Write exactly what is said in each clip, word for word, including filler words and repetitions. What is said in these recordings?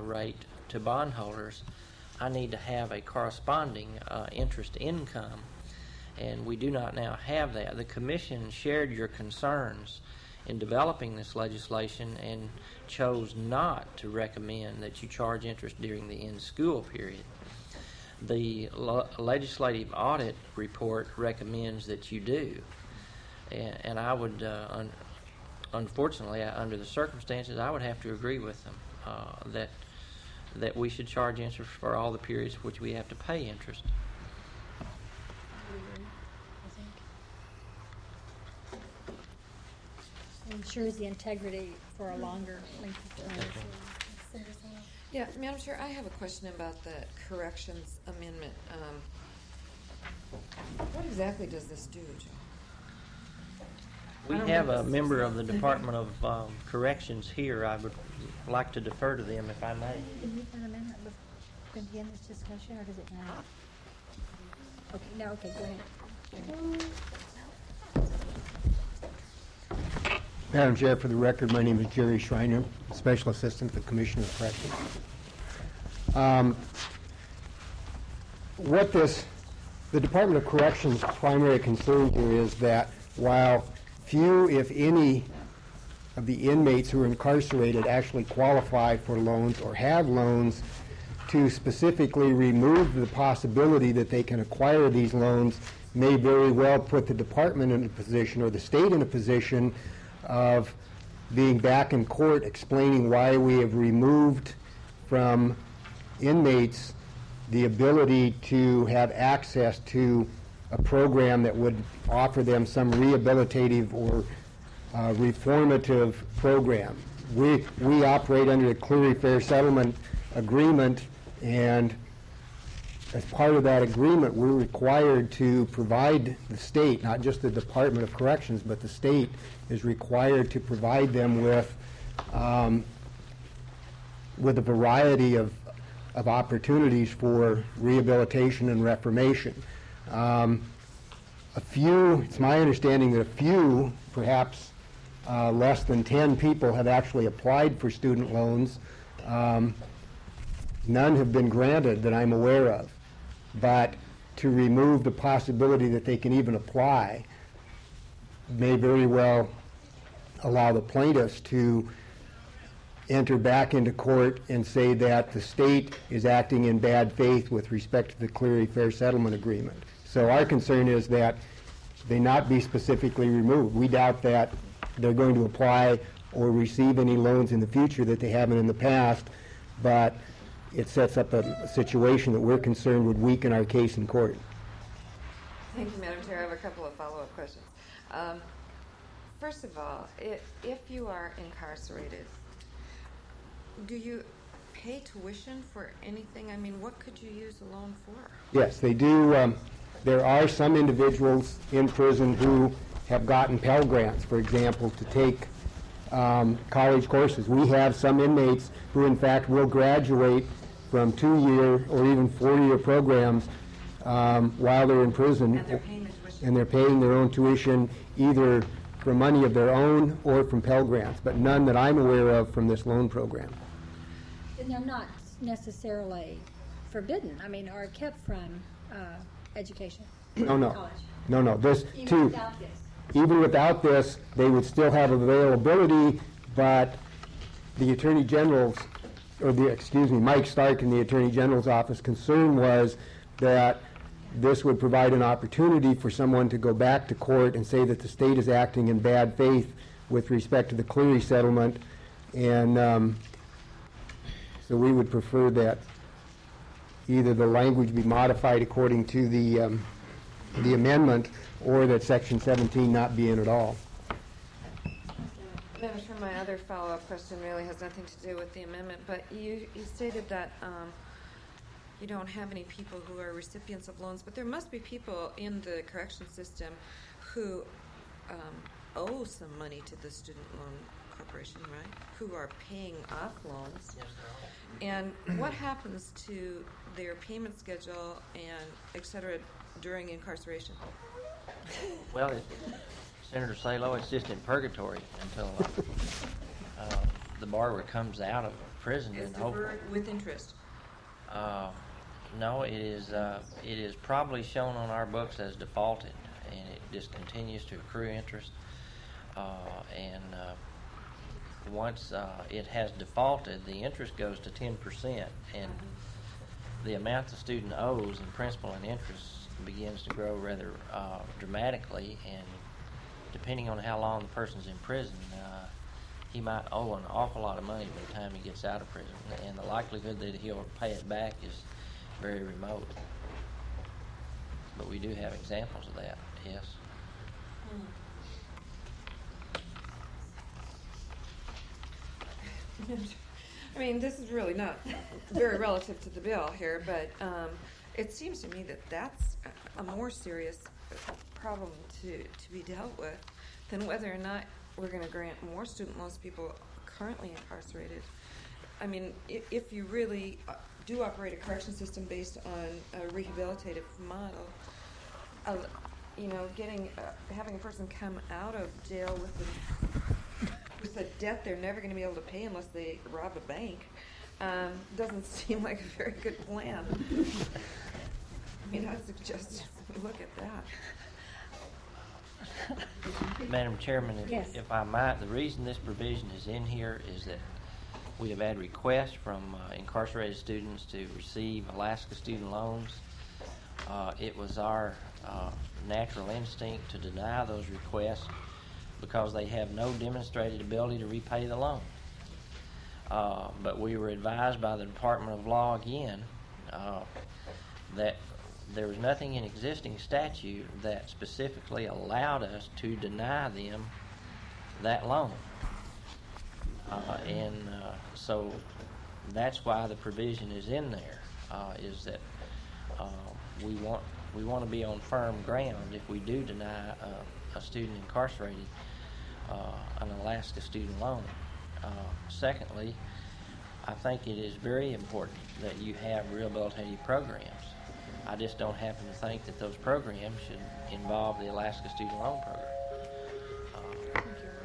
rate to bondholders, I need to have a corresponding uh, interest income, and we do not now have that. The Commission shared your concerns in developing this legislation and chose not to recommend that you charge interest during the in-school period. The lo- legislative audit report recommends that you do, and, and I would, uh, un- unfortunately, uh, under the circumstances, I would have to agree with them uh, that that we should charge interest for all the periods which we have to pay interest. Ensures the integrity for a longer length of time. So, Yeah, Madam Chair, I have a question about the corrections amendment. Um, what exactly does this do, Joe? We have a member of the Department of um, Corrections here. I would like to defer to them if I may. Can you an amendment before begin this discussion, or does it now? Okay, no, okay, go ahead. Madam Chair, for the record, my name is Jerry Schreiner, Special Assistant to the Commissioner of Corrections. Um, what this, the Department of Corrections' primary concern here is that while few, if any, of the inmates who are incarcerated actually qualify for loans or have loans, to specifically remove the possibility that they can acquire these loans may very well put the department in a position, or the state in a position, of being back in court explaining why we have removed from inmates the ability to have access to a program that would offer them some rehabilitative or uh, reformative program. We, we operate under the Clery Fair Settlement Agreement, and as part of that agreement, we're required to provide the state, not just the Department of Corrections, but the state is required to provide them with um, with a variety of, of opportunities for rehabilitation and reformation. Um, a few, it's my understanding that a few, perhaps uh, less than ten people have actually applied for student loans. Um, none have been granted that I'm aware of. But to remove the possibility that they can even apply may very well allow the plaintiffs to enter back into court and say that the state is acting in bad faith with respect to the Clery Fair Settlement Agreement. So our concern is that they not be specifically removed. We doubt that they're going to apply or receive any loans in the future that they haven't in the past, but it sets up a situation that we're concerned would weaken our case in court. Thank you, Madam Chair. I have a couple of follow-up questions. Um, first of all, if, if you are incarcerated, do you pay tuition for anything? I mean, what could you use a loan for? Yes, they do. Um, there are some individuals in prison who have gotten Pell Grants, for example, to take um, college courses. We have some inmates who, in fact, will graduate from two-year or even four-year programs um, while they're in prison. And they're paying the tuition. And they're paying their own tuition either from money of their own or from Pell Grants, but none that I'm aware of from this loan program. And they're not necessarily forbidden, I mean, or kept from uh, education. No, no. College. No, no. This, Even too. without this. Even without this, they would still have availability, but the Attorney General's, or the, excuse me, Mike Stark in the Attorney General's office concern was that this would provide an opportunity for someone to go back to court and say that the state is acting in bad faith with respect to the Clery settlement, and um, so we would prefer that either the language be modified according to the um, the amendment, or that Section seventeen not be in at all. Madam Chair, my other follow-up question really has nothing to do with the amendment, but you, you stated that um, you don't have any people who are recipients of loans, but there must be people in the correction system who um, owe some money to the Student Loan Corporation, right? Who are paying off loans. Yes, and what happens to their payment schedule and et cetera during incarceration? Well, it, Senator Salo, it's just in purgatory until uh, uh, the borrower comes out of imprisoned Is and hopefully. deferred with interest? Uh, no, it is, uh, it is probably shown on our books as defaulted, and it just continues to accrue interest. Uh, and uh, once uh, it has defaulted, the interest goes to ten percent, and the amount the student owes in principal and interest begins to grow rather uh, dramatically, and depending on how long the person's in prison, uh, he might owe an awful lot of money by the time he gets out of prison, and the likelihood that he'll pay it back is very remote. But we do have examples of that, yes. I mean, this is really not very relative to the bill here, but um, it seems to me that that's a- a more serious problem to, to be dealt with than whether or not we're going to grant more student loans to people currently incarcerated. I mean, if, if you really uh, do operate a correction system based on a rehabilitative model, uh, you know, getting uh, having a person come out of jail with a, with a debt they're never going to be able to pay unless they rob a bank um, doesn't seem like a very good plan. I mean, I suggest we look at that. Madam Chairman, if, Yes. if I might, the reason this provision is in here is that we have had requests from uh, incarcerated students to receive Alaska student loans. Uh, it was our uh, natural instinct to deny those requests because they have no demonstrated ability to repay the loan. Uh, but we were advised by the Department of Law again uh, that there was nothing in existing statute that specifically allowed us to deny them that loan. Uh, and uh, so that's why the provision is in there, uh, is that uh, we want we want to be on firm ground if we do deny uh, a student incarcerated uh, an Alaska student loan. Uh, secondly, I think it is very important that you have rehabilitative programs. I just don't happen to think that those programs should involve the Alaska student loan program. Uh,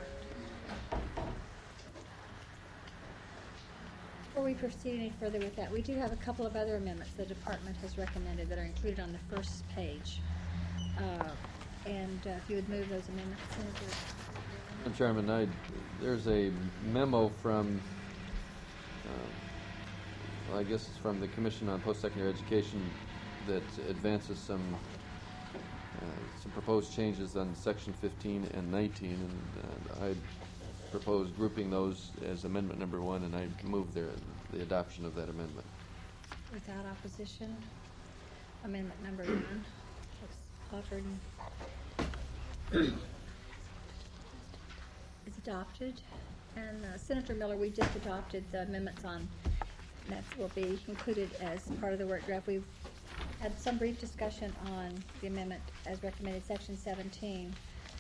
Before we proceed any further with that, we do have a couple of other amendments the department has recommended that are included on the first page. Uh, and uh, if you would move those amendments, Senator. Madam Chairman, I, there's a memo from, uh, well, I guess it's from the Commission on Post-Secondary Education that advances some uh, some proposed changes on section fifteen and nineteen, and uh, I propose grouping those as amendment number one, and I move their, the adoption of that amendment. Without opposition, amendment number one was offered and is adopted. And uh, Senator Miller, we just adopted the amendments on, that will be included as part of the work draft. We've had some brief discussion on the amendment as recommended, section seventeen.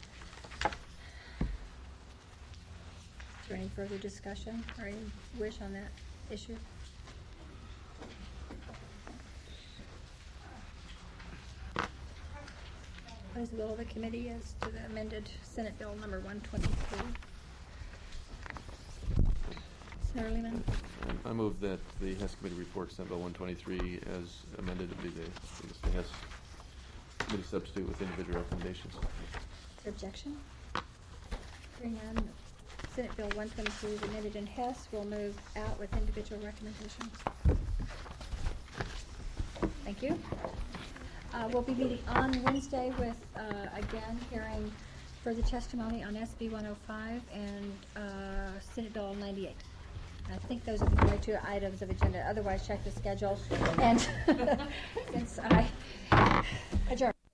Is there any further discussion or any wish on that issue? What is the will of the committee as to the amended Senate Bill number one twenty-three? Senator Lehman? I move that the Hess Committee report Senate Bill one twenty-three as amended to be the, the Hess Committee substitute with individual recommendations. Is there objection? Hearing none, Senate Bill one twenty-three is amended in Hess will move out with individual recommendations. Thank you. Uh, we'll be meeting on Wednesday with, uh, again, hearing further testimony on S B one oh five and uh, Senate Bill ninety-eight. I think those are the only two items of agenda. Otherwise, check the schedule. And since I adjourn.